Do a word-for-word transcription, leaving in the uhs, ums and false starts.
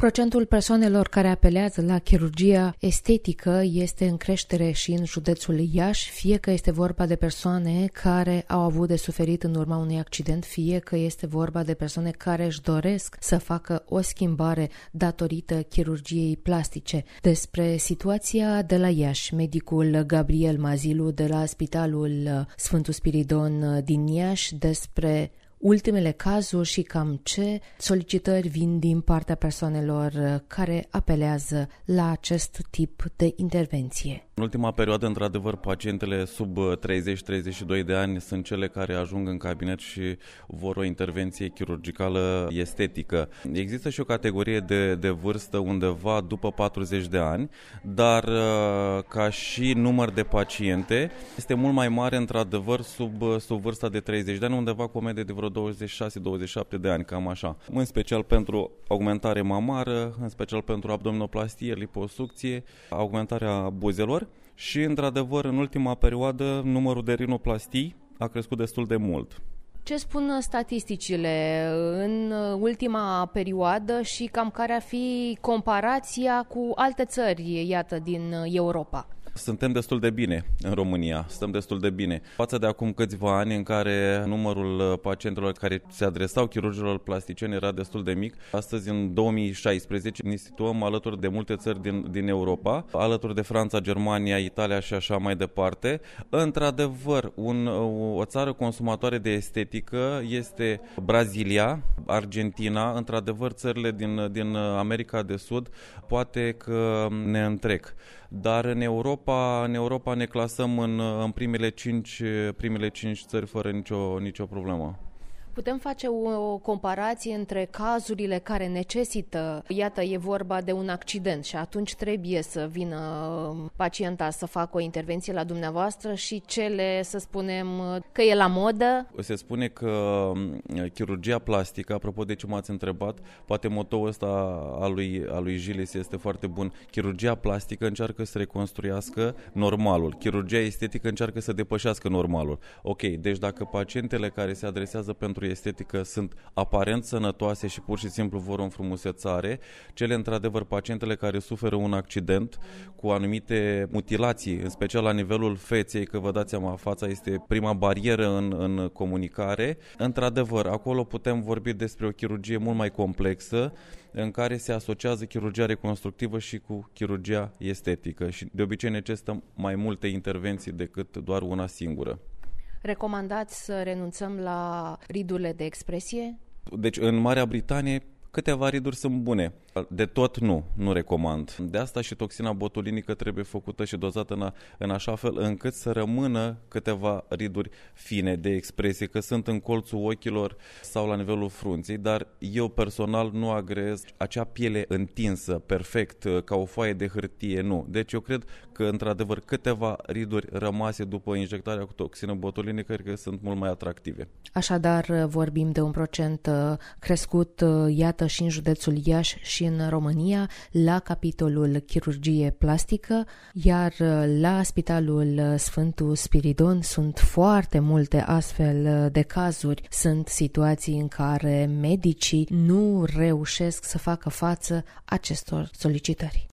Procentul persoanelor care apelează la chirurgia estetică este în creștere și în județul Iași, fie că este vorba de persoane care au avut de suferit în urma unui accident, fie că este vorba de persoane care își doresc să facă o schimbare datorită chirurgiei plastice. Despre situația de la Iași, medicul Gabriel Mazilu de la Spitalul Sfântul Spiridon din Iași, despre ultimele cazuri și cam ce solicitări vin din partea persoanelor care apelează la acest tip de intervenție. În ultima perioadă, într-adevăr, pacientele sub treizeci treizeci și doi de ani sunt cele care ajung în cabinet și vor o intervenție chirurgicală estetică. Există și o categorie de, de vârstă undeva după patruzeci de ani, dar ca și număr de paciente este mult mai mare, într-adevăr, sub, sub vârsta de treizeci de ani, undeva cu o medie de vreo douăzeci și șase douăzeci și șapte de ani, cam așa. În special pentru augmentare mamară, în special pentru abdominoplastie, liposucție, augmentarea buzelor. Și, într-adevăr, în ultima perioadă, numărul de rinoplastii a crescut destul de mult. Ce spun statisticile în ultima perioadă și cam care ar fi comparația cu alte țări, iată, din Europa? Suntem destul de bine în România, stăm destul de bine. Față de acum câțiva ani în care numărul pacientelor care se adresau chirurgilor plasticieni era destul de mic, astăzi în două mii șaisprezece ne situăm alături de multe țări din, din Europa, alături de Franța, Germania, Italia și așa mai departe. Într-adevăr, un, o țară consumatoare de estetică este Brazilia, Argentina, într-adevăr țările din, din America de Sud poate că ne întrec. Dar în Europa, în Europa ne clasăm în, în primele cinci, primele cinci țări fără nicio, nicio problemă. Putem face o comparație între cazurile care necesită, iată, e vorba de un accident și atunci trebuie să vină pacienta să facă o intervenție la dumneavoastră și cele, să spunem, că e la modă? Se spune că chirurgia plastică, apropo de ce m-ați întrebat, poate motoul ăsta al lui, al lui Gilles este foarte bun. Chirurgia plastică încearcă să reconstruiască normalul. Chirurgia estetică încearcă să depășească normalul. Ok, deci dacă pacientele care se adresează pentru estetică sunt aparent sănătoase și pur și simplu vor o înfrumusețare, cele într-adevăr pacientele care suferă un accident cu anumite mutilații, în special la nivelul feței, că vă dați seama, fața este prima barieră în, în comunicare, într-adevăr acolo putem vorbi despre o chirurgie mult mai complexă în care se asociază chirurgia reconstructivă și cu chirurgia estetică și de obicei necesită mai multe intervenții decât doar una singură. Recomandați să renunțăm la ridurile de expresie? Deci în Marea Britanie câteva riduri sunt bune. De tot nu, nu recomand. De asta și toxina botulinică trebuie făcută și dozată în, a, în așa fel încât să rămână câteva riduri fine de expresie, că sunt în colțul ochilor sau la nivelul frunții, dar eu personal nu agreez acea piele întinsă, perfect, ca o foaie de hârtie, nu. Deci eu cred că într-adevăr câteva riduri rămase după injectarea cu toxină botulinică cred că sunt mult mai atractive. Așadar vorbim de un procent crescut, iată, și în județul Iași și în România la capitolul chirurgie plastică, iar la Spitalul Sfântul Spiridon sunt foarte multe astfel de cazuri. Sunt situații în care medicii nu reușesc să facă față acestor solicitări.